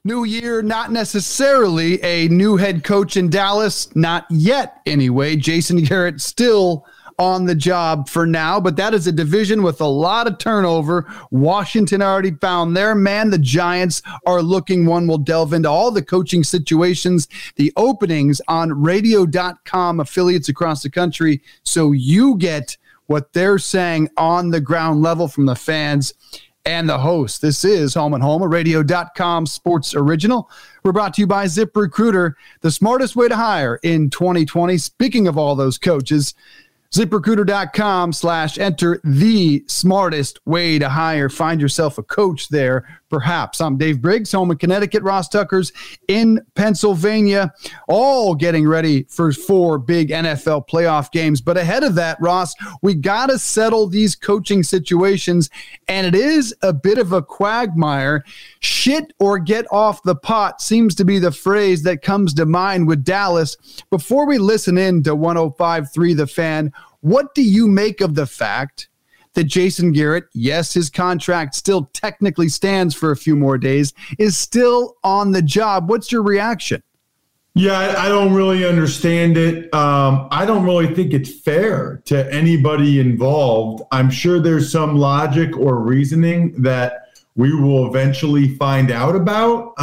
New year, not necessarily a new head coach in Dallas. Not yet, anyway. Jason Garrett still on the job for now, but that is a division with a lot of turnover. Washington already found their man. The Giants are looking one. We'll delve into all the coaching situations, the openings on radio.com affiliates across the country, so you get what they're saying on the ground level from the fans and the host. This is Home and Home, a radio.com sports original. We're brought to you by ZipRecruiter, the smartest way to hire in 2020. Speaking of all those coaches, ZipRecruiter.com/enter the smartest way to hire. Find yourself a coach there, perhaps. I'm Dave Briggs, home in Connecticut. Ross Tucker's in Pennsylvania, all getting ready for 4 big NFL playoff games. But ahead of that, Ross, we got to settle these coaching situations, and it is a bit of a quagmire. Shit or get off the pot seems to be the phrase that comes to mind with Dallas. Before we listen in to 105.3 The Fan, what do you make of the fact that Jason Garrett, yes, his contract still technically stands for a few more days, is still on the job? What's your reaction? Yeah, I don't really understand it. I don't really think it's fair to anybody involved. I'm sure there's some logic or reasoning that we will eventually find out about.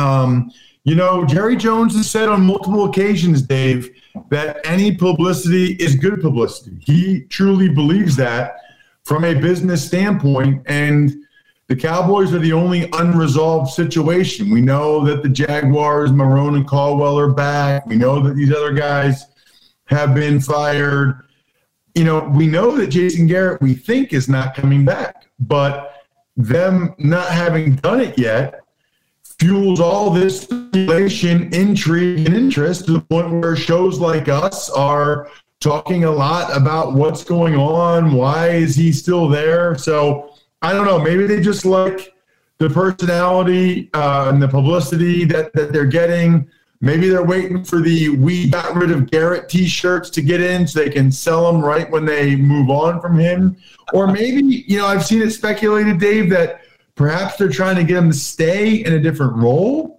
Jerry Jones has said on multiple occasions, Dave, that any publicity is good publicity. He truly believes that from a business standpoint, and the Cowboys are the only unresolved situation. We know that the Jaguars, Marrone and Caldwell, are back. We know that these other guys have been fired. We know that Jason Garrett, we think, is not coming back, but them not having done it yet fuels all this speculation, intrigue, and interest to the point where shows like us are talking a lot about what's going on. Why is he still there? So I don't know. Maybe they just like the personality and the publicity that they're getting. Maybe they're waiting for the "We got rid of Garrett" T-shirts to get in so they can sell them right when they move on from him. Or maybe, I've seen it speculated, Dave, that perhaps they're trying to get him to stay in a different role.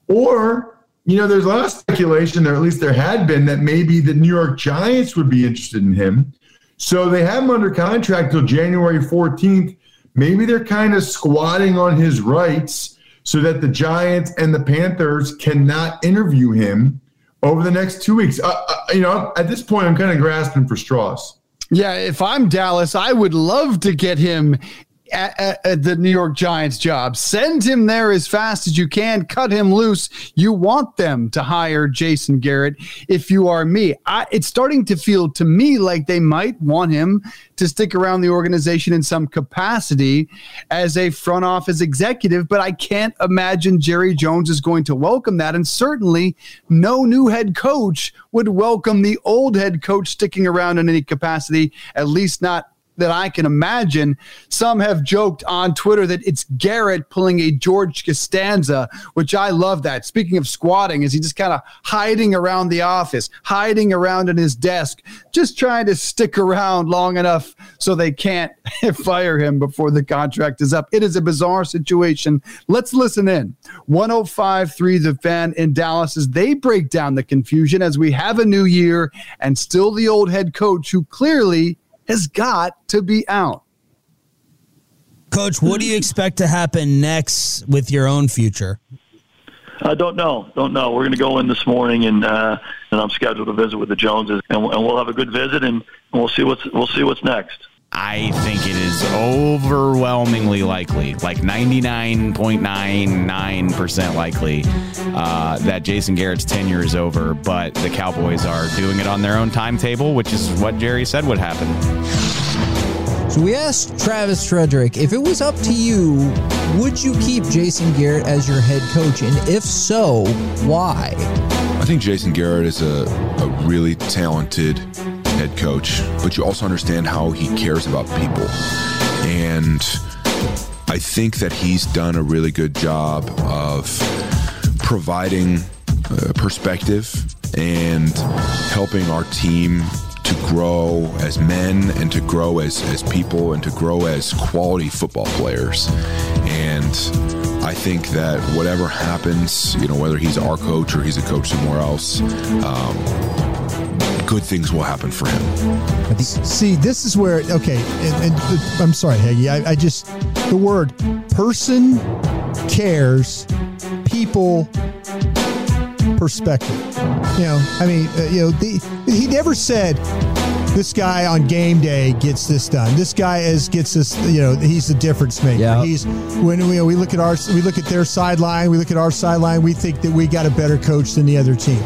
Or, there's a lot of speculation, or at least there had been, that maybe the New York Giants would be interested in him. So they have him under contract till January 14th. Maybe they're kind of squatting on his rights so that the Giants and the Panthers cannot interview him over the next 2 weeks. At this point, I'm kind of grasping for straws. Yeah, if I'm Dallas, I would love to get him at the New York Giants job. Send him there as fast as you can. Cut him loose. You want them to hire Jason Garrett. If you are me, it's starting to feel to me like they might want him to stick around the organization in some capacity as a front office executive, but I can't imagine Jerry Jones is going to welcome that. And certainly no new head coach would welcome the old head coach sticking around in any capacity, at least not that I can imagine. Some have joked on Twitter that it's Garrett pulling a George Costanza, which I love that. Speaking of squatting, is he just kind of hiding around the office, hiding around in his desk, just trying to stick around long enough so they can't fire him before the contract is up. It is a bizarre situation. Let's listen in. 105.3 The Fan in Dallas as they break down the confusion as we have a new year and still the old head coach who clearly has got to be out. Coach, what do you expect to happen next with your own future? I don't know. We're going to go in this morning, and I'm scheduled to visit with the Joneses, and we'll have a good visit, and we'll see what's next. I think it is overwhelmingly likely, like 99.99% likely, that Jason Garrett's tenure is over, but the Cowboys are doing it on their own timetable, which is what Jerry said would happen. So we asked Travis Frederick, if it was up to you, would you keep Jason Garrett as your head coach? And if so, why? I think Jason Garrett is a really talented head coach, but you also understand how he cares about people. And I think that he's done a really good job of providing perspective and helping our team to grow as men and to grow as people and to grow as quality football players. And I think that whatever happens, whether he's our coach or he's a coach somewhere else, good things will happen for him. See, this is where, okay, and I'm sorry, Hagee, I just, the word person, cares, people, perspective. He never said this guy on game day gets this done. This guy gets this. He's the difference maker. Yeah. He's when we look at their sideline, we look at our sideline. We think that we got a better coach than the other team.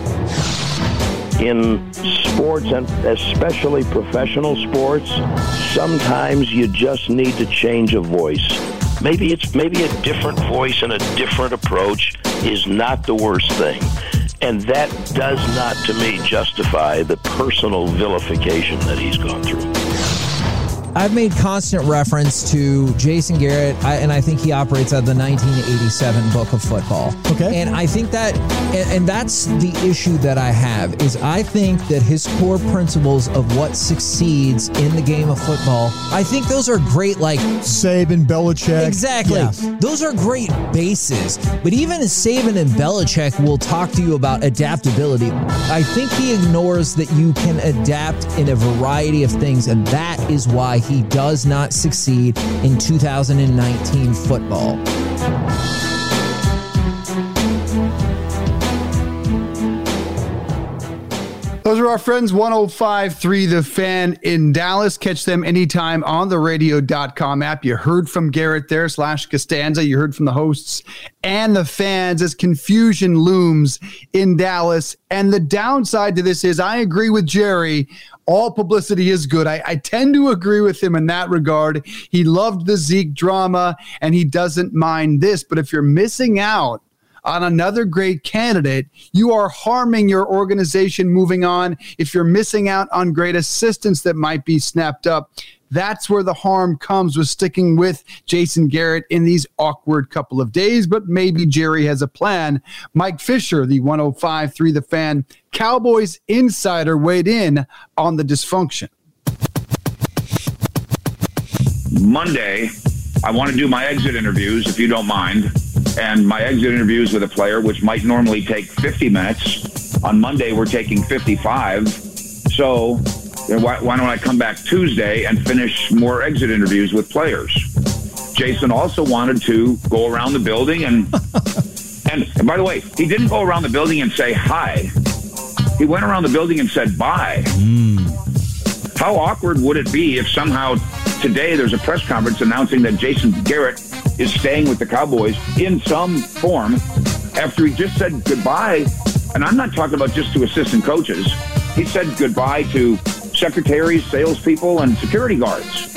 In sports, and especially professional sports, sometimes you just need to change a voice. Maybe a different voice and a different approach is not the worst thing. And that does not, to me, justify the personal vilification that he's gone through. I've made constant reference to Jason Garrett, and I think he operates out of the 1987 book of football. Okay. And I think that, and that's the issue that I have, is I think that his core principles of what succeeds in the game of football, I think those are great, like Saban, Belichick. Exactly. Yes. Those are great bases. But even Saban and Belichick will talk to you about adaptability. I think he ignores that you can adapt in a variety of things, and that is why he does not succeed in 2019 football. Those are our friends, 105.3 The Fan in Dallas. Catch them anytime on the radio.com app. You heard from Garrett there, /Costanza. You heard from the hosts and the fans as confusion looms in Dallas. And the downside to this is I agree with Jerry. All publicity is good. I tend to agree with him in that regard. He loved the Zeke drama, and he doesn't mind this. But if you're missing out on another great candidate, you are harming your organization moving on. If you're missing out on great assistants that might be snapped up, that's where the harm comes with sticking with Jason Garrett in these awkward couple of days. But maybe Jerry has a plan. Mike Fisher, the 105.3 The Fan Cowboys insider, weighed in on the dysfunction. Monday, I want to do my exit interviews, if you don't mind. And my exit interviews with a player, which might normally take 50 minutes. On Monday, we're taking 55. So why don't I come back Tuesday and finish more exit interviews with players? Jason also wanted to go around the building and by the way, he didn't go around the building and say hi. He went around the building and said bye. How awkward would it be if somehow today there's a press conference announcing that Jason Garrett is staying with the Cowboys in some form after he just said goodbye. And I'm not talking about just to assistant coaches. He said goodbye to secretaries, salespeople, and security guards.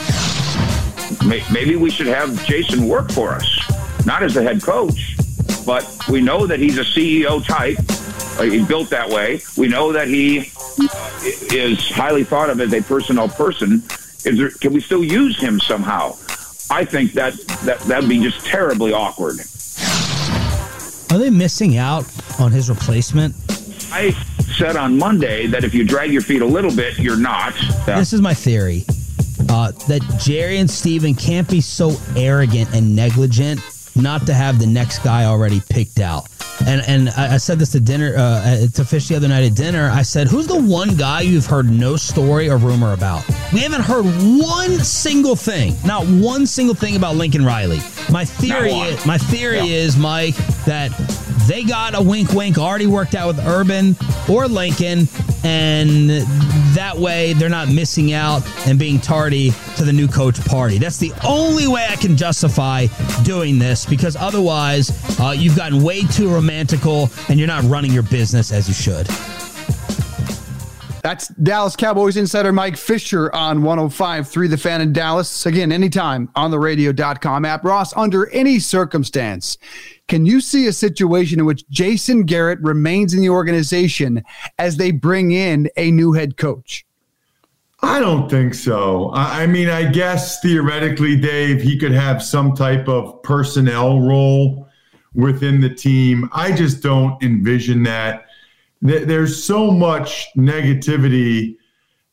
Maybe we should have Jason work for us, not as the head coach, but we know that he's a CEO type. He's built that way. We know that he is highly thought of as a personnel person. Can we still use him somehow? I think that'd be just terribly awkward. Are they missing out on his replacement? I said on Monday that if you drag your feet a little bit, you're not. This is my theory. That Jerry and Steven can't be so arrogant and negligent not to have the next guy already picked out. And I said this to dinner, to Fish the other night at dinner. I said, who's the one guy you've heard no story or rumor about? We haven't heard one single thing, not one single thing about Lincoln Riley. My theory is, Mike, that they got a wink already worked out with Urban or Lincoln, and that way they're not missing out and being tardy to the new coach party. That's the only way I can justify doing this, because otherwise you've gotten way too romantical and you're not running your business as you should. That's Dallas Cowboys insider Mike Fisher on 105.3 The Fan in Dallas. Again, anytime on the radio.com app. Ross, under any circumstance, can you see a situation in which Jason Garrett remains in the organization as they bring in a new head coach? I don't think so. I mean, I guess theoretically, Dave, he could have some type of personnel role within the team. I just don't envision that. There's so much negativity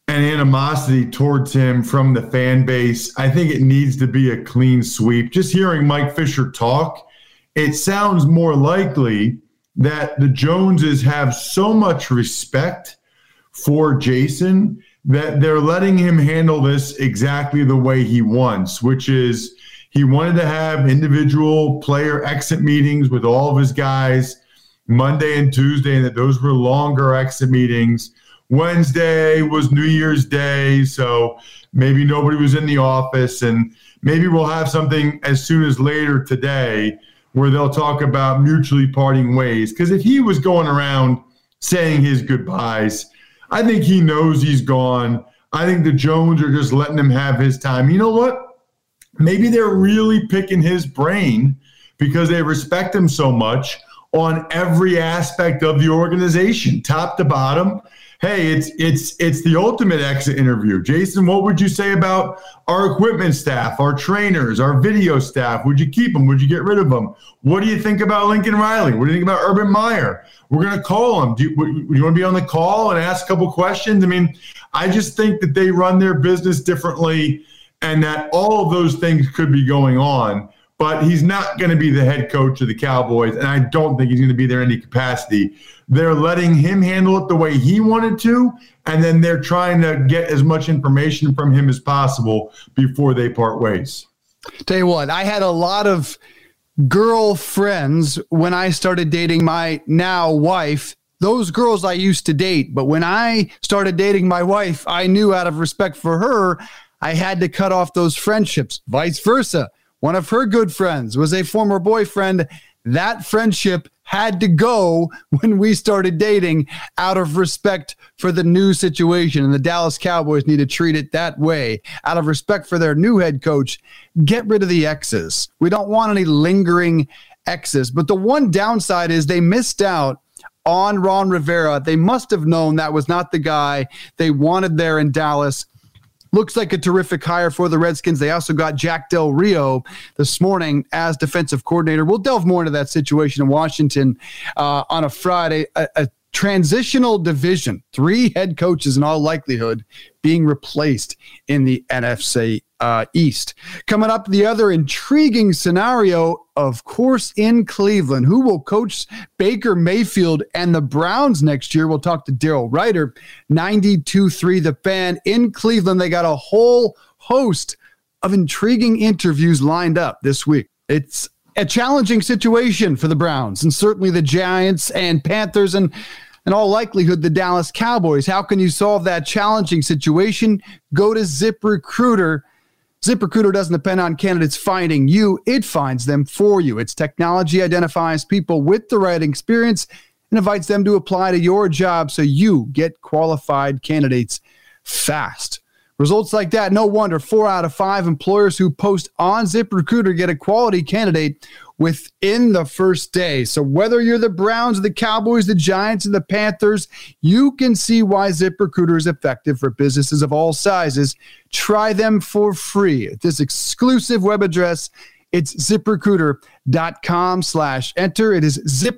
and animosity towards him from the fan base. I think it needs to be a clean sweep. Just hearing Mike Fisher talk, it sounds more likely that the Joneses have so much respect for Jason that they're letting him handle this exactly the way he wants, which is he wanted to have individual player exit meetings with all of his guys Monday and Tuesday, and that those were longer exit meetings. Wednesday was New Year's Day, so maybe nobody was in the office, and maybe we'll have something as soon as later today where they'll talk about mutually parting ways. Because if he was going around saying his goodbyes, I think he knows he's gone. I think the Jones are just letting him have his time. You know what? Maybe they're really picking his brain because they respect him so much on every aspect of the organization, top to bottom. Hey, it's the ultimate exit interview. Jason, what would you say about our equipment staff, our trainers, our video staff? Would you keep them? Would you get rid of them? What do you think about Lincoln Riley? What do you think about Urban Meyer? We're going to call him. Do you want to be on the call and ask a couple questions? I mean, I just think that they run their business differently and that all of those things could be going on. But he's not going to be the head coach of the Cowboys, and I don't think he's going to be there in any capacity. They're letting him handle it the way he wanted to, and then they're trying to get as much information from him as possible before they part ways. Tell you what, I had a lot of girlfriends when I started dating my now wife. Those girls I used to date, but when I started dating my wife, I knew out of respect for her, I had to cut off those friendships, vice versa. One of her good friends was a former boyfriend. That friendship had to go when we started dating out of respect for the new situation. And the Dallas Cowboys need to treat it that way. Out of respect for their new head coach, get rid of the exes. We don't want any lingering exes. But the one downside is they missed out on Ron Rivera. They must have known that was not the guy they wanted there in Dallas. Looks like a terrific hire for the Redskins. They also got Jack Del Rio this morning as defensive coordinator. We'll delve more into that situation in Washington on a Friday. A transitional division, 3 head coaches in all likelihood being replaced in the NFC East. Coming up, the other intriguing scenario, of course, in Cleveland. Who will coach Baker Mayfield and the Browns next year? We'll talk to Daryl Ryder, 92.3 The Fan in Cleveland. They got a whole host of intriguing interviews lined up this week. It's a challenging situation for the Browns and certainly the Giants and Panthers and in all likelihood, the Dallas Cowboys. How can you solve that challenging situation? Go to ZipRecruiter. ZipRecruiter doesn't depend on candidates finding you. It finds them for you. Its technology identifies people with the right experience and invites them to apply to your job so you get qualified candidates fast. Results like that, no wonder 4 out of 5 employers who post on ZipRecruiter get a quality candidate within the first day. So whether you're the Browns, the Cowboys, the Giants, or the Panthers, you can see why ZipRecruiter is effective for businesses of all sizes. Try them for free at this exclusive web address. It's ZipRecruiter.com/enter. It is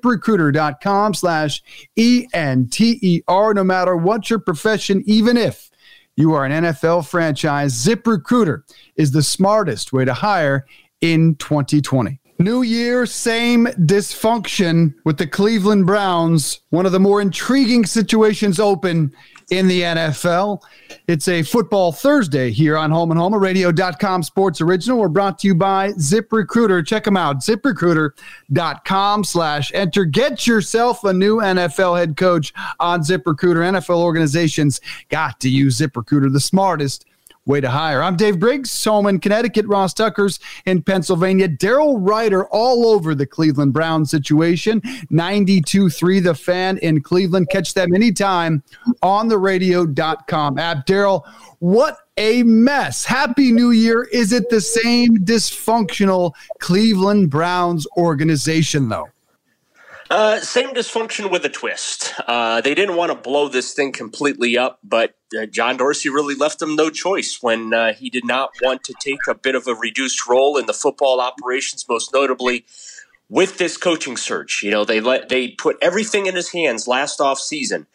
ZipRecruiter.com/ENTER. No matter what your profession, even if you are an NFL franchise, ZipRecruiter is the smartest way to hire in 2020. New year, same dysfunction with the Cleveland Browns. One of the more intriguing situations open in the NFL. It's a Football Thursday here on Home and Home, a radio.com sports original. We're brought to you by ZipRecruiter. Check them out, ZipRecruiter.com/enter. Get yourself a new NFL head coach on ZipRecruiter. NFL organizations got to use ZipRecruiter, the smartest way to hire. I'm Dave Briggs, home in Connecticut. Ross Tucker's in Pennsylvania. Daryl Ryder all over the Cleveland Browns situation. 92.3 The Fan in Cleveland. Catch them anytime on the radio.com app. Daryl, what a mess. Happy New Year. Is it the same dysfunctional Cleveland Browns organization, though? Same dysfunction with a twist. They didn't want to blow this thing completely up, but John Dorsey really left them no choice when he did not want to take a bit of a reduced role in the football operations, most notably with this coaching search. You know, they put everything in his hands last off season,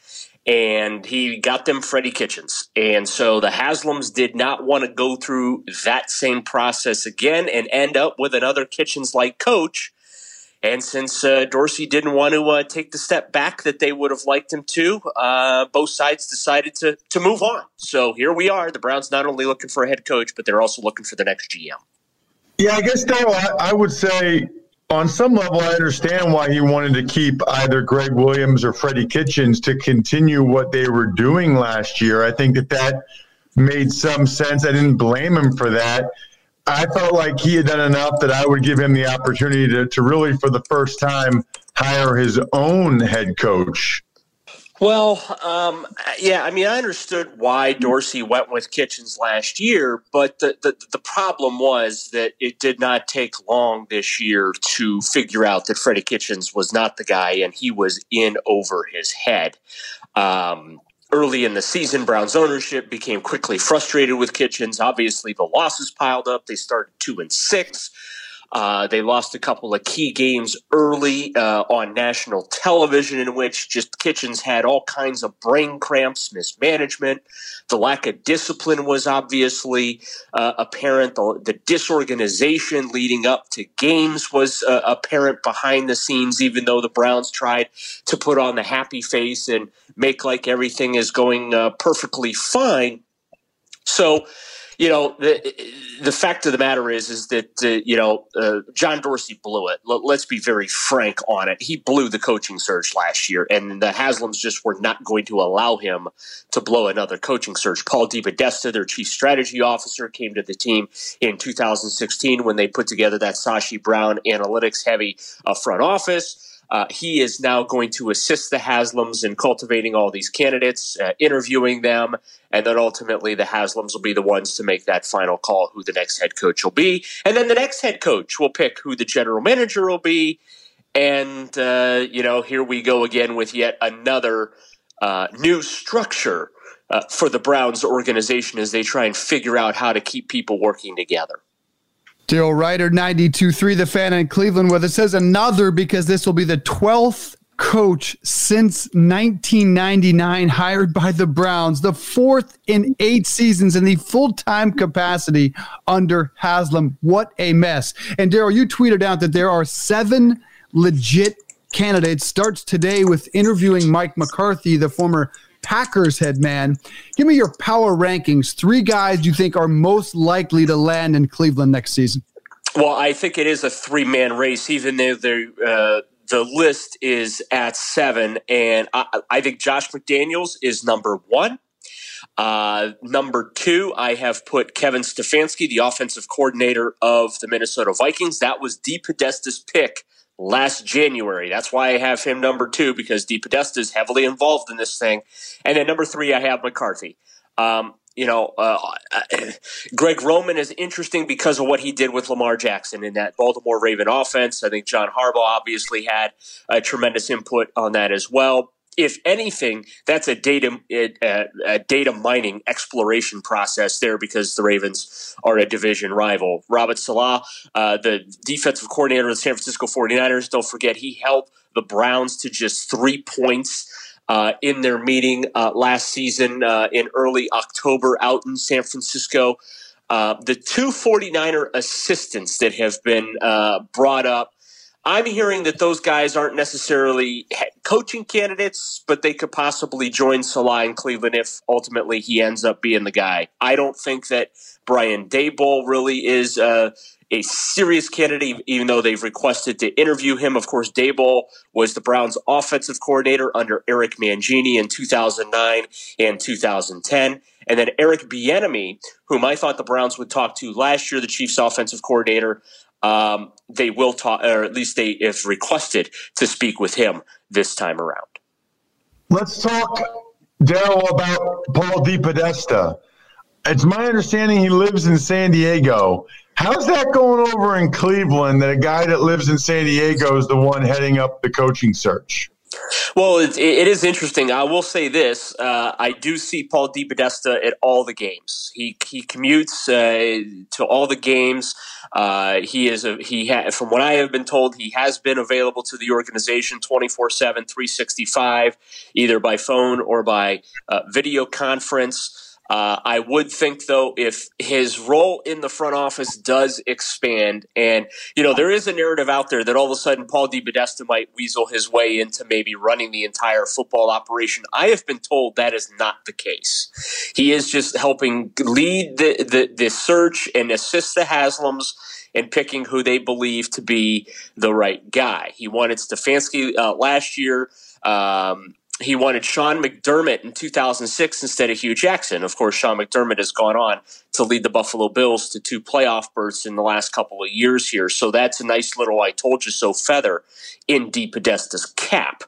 and he got them Freddie Kitchens. And so the Haslams did not want to go through that same process again and end up with another Kitchens-like coach. And since Dorsey didn't want to take the step back that they would have liked him to, both sides decided to move on. So here we are. The Browns not only looking for a head coach, but they're also looking for the next GM. Yeah, I guess, Dale, I would say on some level I understand why he wanted to keep either Greg Williams or Freddie Kitchens to continue what they were doing last year. I think that made some sense. I didn't blame him for that. I felt like he had done enough that I would give him the opportunity to really, for the first time, hire his own head coach. Well, yeah, I mean, I understood why Dorsey went with Kitchens last year, but the problem was that it did not take long this year to figure out that Freddie Kitchens was not the guy, and he was in over his head. Early in the season, Browns ownership became quickly frustrated with Kitchens. Obviously, the losses piled up. They started 2-6. They lost a couple of key games early on national television in which just Kitchens had all kinds of brain cramps, mismanagement. The lack of discipline was obviously apparent. The disorganization leading up to games was apparent behind the scenes, even though the Browns tried to put on the happy face and make like everything is going perfectly fine. So, you know, the fact of the matter is that, John Dorsey blew it. Let's be very frank on it. He blew the coaching search last year, and the Haslams just were not going to allow him to blow another coaching search. Paul DePodesta, their chief strategy officer, came to the team in 2016 when they put together that Sashi Brown analytics-heavy front office. He is now going to assist the Haslams in cultivating all these candidates, interviewing them, and then ultimately the Haslams will be the ones to make that final call who the next head coach will be. And then the next head coach will pick who the general manager will be. And, here we go again with yet another new structure for the Browns organization as they try and figure out how to keep people working together. Daryl Ryder, 92.3 The Fan in Cleveland with us. Says another because this will be the 12th coach since 1999 hired by the Browns, the 4th in 8 seasons in the full-time capacity under Haslam. What a mess. And Daryl, you tweeted out that there are 7 legit candidates. Starts today with interviewing Mike McCarthy, the former Packers head man. Give me your power rankings. 3 guys you think are most likely to land in Cleveland next season. Well, I think it is a 3-man race, even though the list is at 7. And I think Josh McDaniels is number 1. Number 2, I have put Kevin Stefanski, the offensive coordinator of the Minnesota Vikings. That was DePodesta's pick last January. That's why I have him number 2, because DePodesta is heavily involved in this thing. And then number 3, I have McCarthy. Greg Roman is interesting because of what he did with Lamar Jackson in that Baltimore Raven offense. I think John Harbaugh obviously had a tremendous input on that as well. If anything, that's a data mining exploration process there because the Ravens are a division rival. Robert Saleh, the defensive coordinator of the San Francisco 49ers, don't forget he held the Browns to just 3 points in their meeting last season in early October out in San Francisco. The 2 49er assistants that have been brought up, I'm hearing that those guys aren't necessarily coaching candidates, but they could possibly join Salah in Cleveland if ultimately he ends up being the guy. I don't think that Brian Daboll really is a serious candidate, even though they've requested to interview him. Of course, Daboll was the Browns' offensive coordinator under Eric Mangini in 2009 and 2010. And then Eric Bieniemy, whom I thought the Browns would talk to last year, the Chiefs' offensive coordinator, they will talk, or at least they have requested to speak with him this time around. Let's talk, Daryl, about Paul DePodesta. It's my understanding he lives in San Diego. How's that going over in Cleveland that a guy that lives in San Diego is the one heading up the coaching search? Well, it is interesting. I will say this: I do see Paul DePodesta at all the games. He commutes to all the games. From what I have been told, he has been available to the organization 24/7, 365, either by phone or by video conference. I would think, though, if his role in the front office does expand, and, there is a narrative out there that all of a sudden Paul DePodesta might weasel his way into maybe running the entire football operation. I have been told that is not the case. He is just helping lead the search and assist the Haslams in picking who they believe to be the right guy. He wanted Stefanski last year. He wanted Sean McDermott in 2006 instead of Hugh Jackson. Of course, Sean McDermott has gone on to lead the Buffalo Bills to 2 playoff berths in the last couple of years here. So that's a nice little I told you so feather in DePodesta's cap.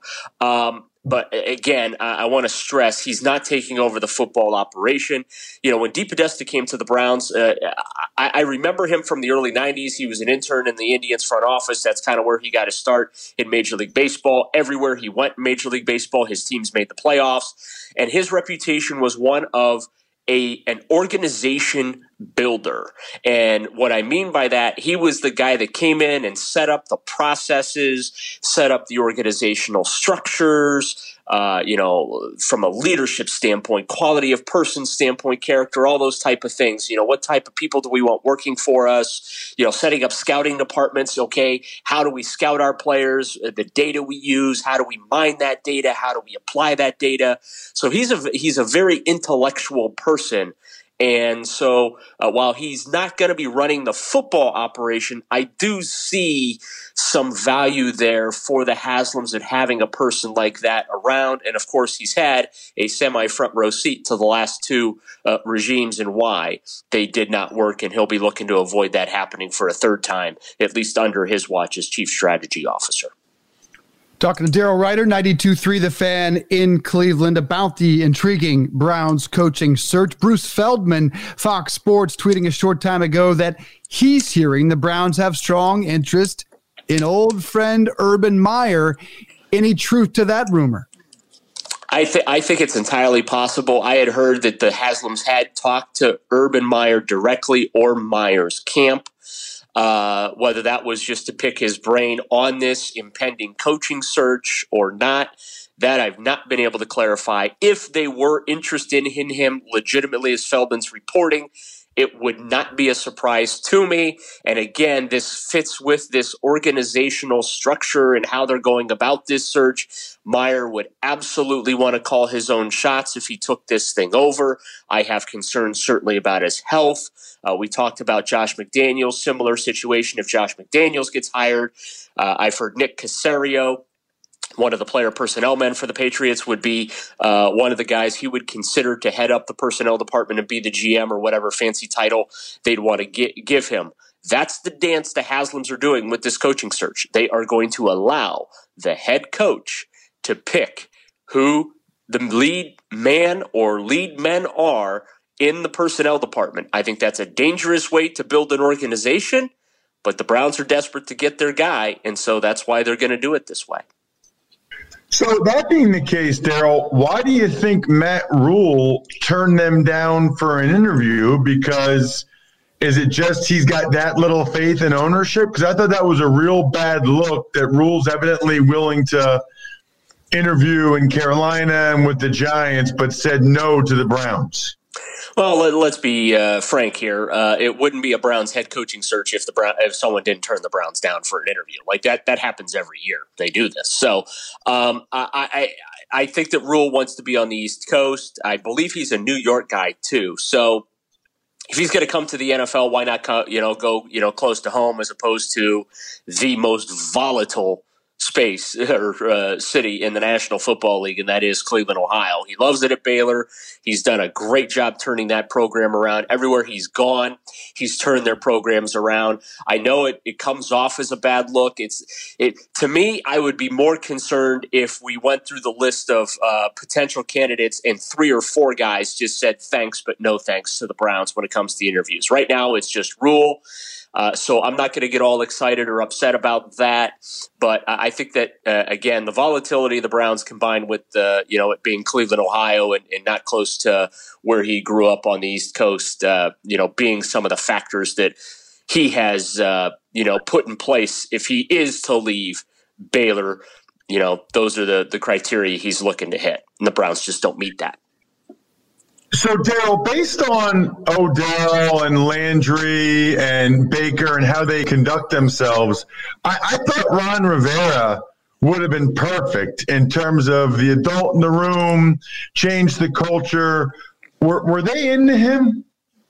But again, I want to stress he's not taking over the football operation. When DePodesta came to the Browns, I remember him from the early 90s. He was an intern in the Indians front office. That's kind of where he got his start in Major League Baseball. Everywhere he went in Major League Baseball, his teams made the playoffs. And his reputation was one of an organization builder. And what I mean by that, he was the guy that came in and set up the processes, set up the organizational structures, from a leadership standpoint, quality of person standpoint, character, all those type of things. What type of people do we want working for us? Setting up scouting departments. Okay, how do we scout our players? The data we use, how do we mine that data? How do we apply that data? So he's a very intellectual person. And so while he's not going to be running the football operation, I do see some value there for the Haslams in having a person like that around. And, of course, he's had a semi-front row seat to the last 2 regimes and why they did not work. And he'll be looking to avoid that happening for a third time, at least under his watch as chief strategy officer. Talking to Daryl Ryder, 92.3 The Fan in Cleveland, about the intriguing Browns coaching search. Bruce Feldman, Fox Sports, tweeting a short time ago that he's hearing the Browns have strong interest in old friend Urban Meyer. Any truth to that rumor? I think it's entirely possible. I had heard that the Haslams had talked to Urban Meyer directly or Meyer's camp. Whether that was just to pick his brain on this impending coaching search or not, that I've not been able to clarify. If they were interested in him legitimately, as Feldman's reporting, it would not be a surprise to me. And again, this fits with this organizational structure and how they're going about this search. Meyer would absolutely want to call his own shots if he took this thing over. I have concerns certainly about his health. We talked about Josh McDaniels, similar situation if Josh McDaniels gets hired. I've heard Nick Caserio, one of the player personnel men for the Patriots, would be one of the guys he would consider to head up the personnel department and be the GM or whatever fancy title they'd want to give him. That's the dance the Haslams are doing with this coaching search. They are going to allow the head coach to pick who the lead man or lead men are in the personnel department. I think that's a dangerous way to build an organization, but the Browns are desperate to get their guy, and so that's why they're going to do it this way. So that being the case, Daryl, why do you think Matt Rule turned them down for an interview? Because is it just he's got that little faith in ownership? Because I thought that was a real bad look that Rule's evidently willing to interview in Carolina and with the Giants, but said no to the Browns. Well, let's be frank here. It wouldn't be a Browns head coaching search if someone didn't turn the Browns down for an interview. Like that happens every year. They do this. So I think that Rule wants to be on the East Coast. I believe he's a New York guy too. So if he's going to come to the NFL, why not go close to home as opposed to the most volatile space or city in the National Football League, and that is Cleveland, Ohio. He loves it at Baylor. He's done a great job turning that program around. Everywhere he's gone, he's turned their programs around. I know it comes off as a bad look. To me, I would be more concerned if we went through the list of potential candidates and 3 or 4 guys just said thanks but no thanks to the Browns when it comes to the interviews. Right now, it's just Rule. So I'm not going to get all excited or upset about that. But I think that, again, the volatility of the Browns combined with, it being Cleveland, Ohio, and not close to where he grew up on the East Coast, being some of the factors that he has, put in place if he is to leave Baylor, those are the criteria he's looking to hit. And the Browns just don't meet that. So, Daryl, based on Odell and Landry and Baker and how they conduct themselves, I thought Ron Rivera would have been perfect in terms of the adult in the room, change the culture. Were they into him?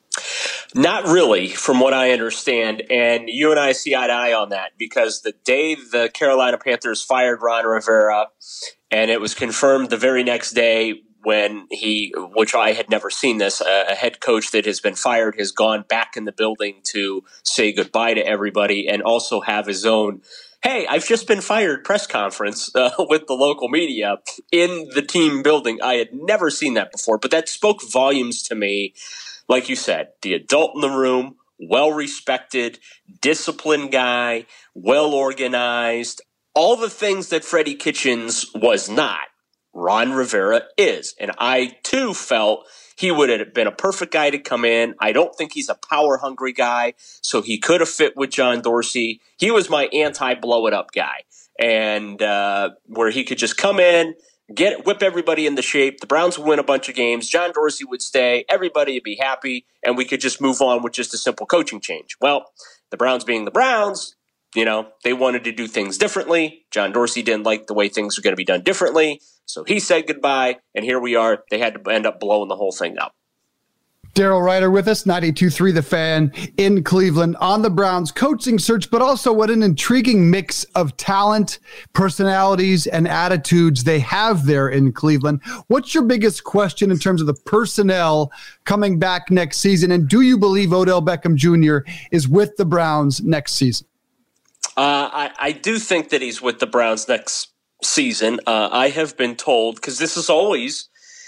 Not really, from what I understand. And you and I see eye to eye on that, because the day the Carolina Panthers fired Ron Rivera, and it was confirmed the very next day when which I had never seen this, a head coach that has been fired has gone back in the building to say goodbye to everybody and also have his own, hey, I've just been fired press conference with the local media in the team building. I had never seen that before, but that spoke volumes to me. Like you said, the adult in the room, well-respected, disciplined guy, well-organized, all the things that Freddie Kitchens was not, Ron Rivera is. And I, too, felt he would have been a perfect guy to come in. I don't think he's a power-hungry guy, so he could have fit with John Dorsey. He was my anti-blow-it-up guy, and where he could just come in, whip everybody into shape. The Browns would win a bunch of games. John Dorsey would stay. Everybody would be happy, and we could just move on with just a simple coaching change. Well, the Browns being the Browns, they wanted to do things differently. John Dorsey didn't like the way things were going to be done differently, so he said goodbye, and here we are. They had to end up blowing the whole thing up. Daryl Ryder with us, 92.3 The Fan in Cleveland on the Browns coaching search, but also what an intriguing mix of talent, personalities, and attitudes they have there in Cleveland. What's your biggest question in terms of the personnel coming back next season? And do you believe Odell Beckham Jr. is with the Browns next season? I do think that he's with the Browns next season. I have been told, because this is always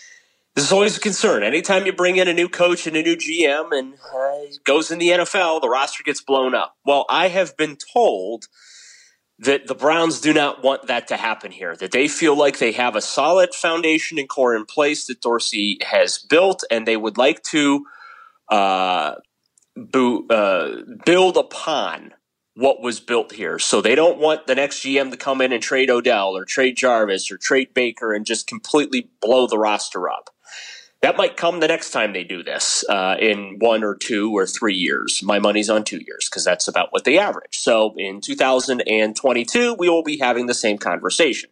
a concern. Anytime you bring in a new coach and a new GM and goes in the NFL, the roster gets blown up. Well, I have been told that the Browns do not want that to happen here, that they feel like they have a solid foundation and core in place that Dorsey has built, and they would like to build upon what was built here. So they don't want the next GM to come in and trade Odell or trade Jarvis or trade Baker and just completely blow the roster up. That might come the next time they do this in 1 or 2 or 3 years. My money's on 2 years because that's about what they average. So in 2022, we will be having the same conversation.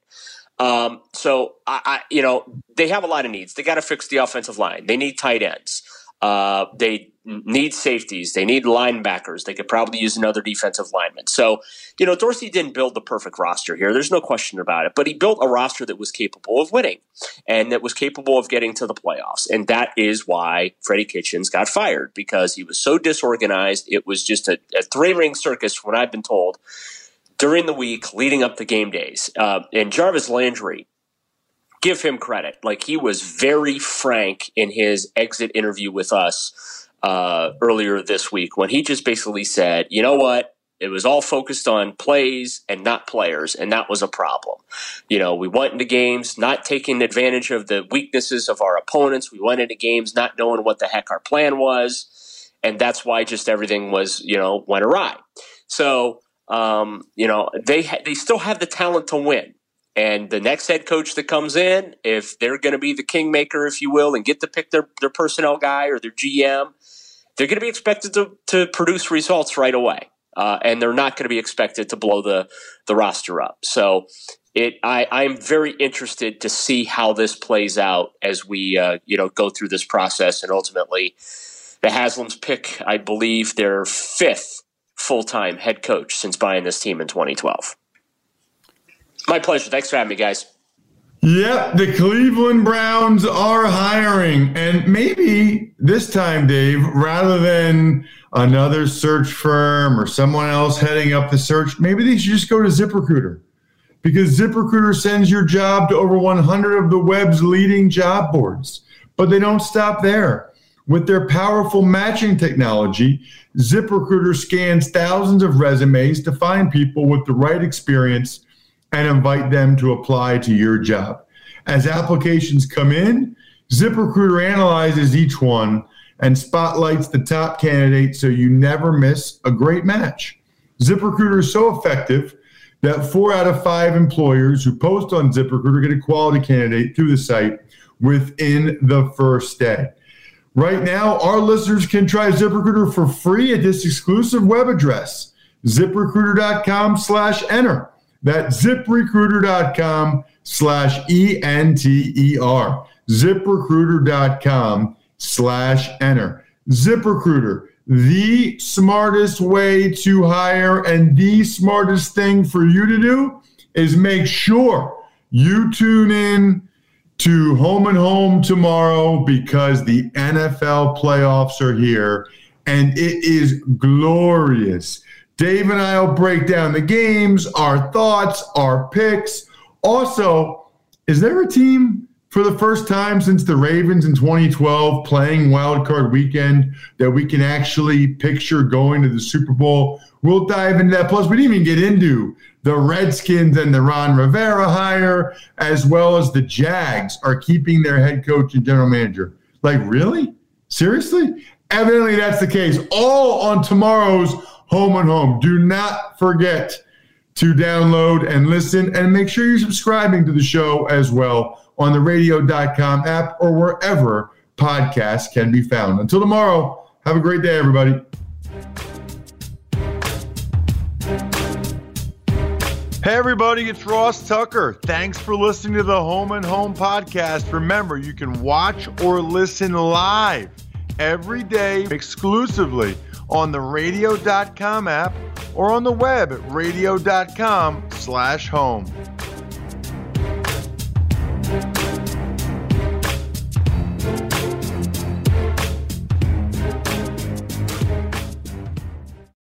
So they have a lot of needs. They got to fix the offensive line. They need tight ends. They need safeties. They need linebackers. They could probably use another defensive lineman. So, Dorsey didn't build the perfect roster here. There's no question about it. But he built a roster that was capable of winning and that was capable of getting to the playoffs. And that is why Freddie Kitchens got fired, because he was so disorganized. It was just a three-ring circus, from what I've been told, during the week leading up to game days. And Jarvis Landry, give him credit. Like, he was very frank in his exit interview with us earlier this week when he just basically said, you know what? It was all focused on plays and not players, and that was a problem. We went into games not taking advantage of the weaknesses of our opponents. We went into games not knowing what the heck our plan was, and that's why just everything was, went awry. So, they still have the talent to win. And the next head coach that comes in, if they're going to be the kingmaker, if you will, and get to pick their personnel guy or their GM, they're going to be expected to produce results right away. And they're not going to be expected to blow the roster up. So I'm very interested to see how this plays out as we go through this process. And ultimately, the Haslams pick, I believe, their 5th full-time head coach since buying this team in 2012. My pleasure. Thanks for having me, guys. Yep, the Cleveland Browns are hiring. And maybe this time, Dave, rather than another search firm or someone else heading up the search, maybe they should just go to ZipRecruiter, because ZipRecruiter sends your job to over 100 of the web's leading job boards. But they don't stop there. With their powerful matching technology, ZipRecruiter scans thousands of resumes to find people with the right experience and invite them to apply to your job. As applications come in, ZipRecruiter analyzes each one and spotlights the top candidate so you never miss a great match. ZipRecruiter is so effective that 4 out of 5 employers who post on ZipRecruiter get a quality candidate through the site within the first day. Right now, our listeners can try ZipRecruiter for free at this exclusive web address, ZipRecruiter.com/enter. That's ZipRecruiter.com/ENTER. ZipRecruiter.com/enter. ZipRecruiter, the smartest way to hire, and the smartest thing for you to do is make sure you tune in to Home and Home tomorrow, because the NFL playoffs are here and it is glorious. Dave and I will break down the games, our thoughts, our picks. Also, is there a team for the first time since the Ravens in 2012 playing Wild Card Weekend that we can actually picture going to the Super Bowl? We'll dive into that. Plus, we didn't even get into the Redskins and the Ron Rivera hire, as well as the Jags are keeping their head coach and general manager. Like, really? Seriously? Evidently, that's the case. All on tomorrow's Home and Home. Do not forget to download and listen, and make sure you're subscribing to the show as well on the radio.com app or wherever podcasts can be found. Until tomorrow, have a great day, everybody. Hey, everybody, it's Ross Tucker. Thanks for listening to the Home and Home podcast. Remember, you can watch or listen live every day exclusively on the radio.com app or on the web at radio.com/home.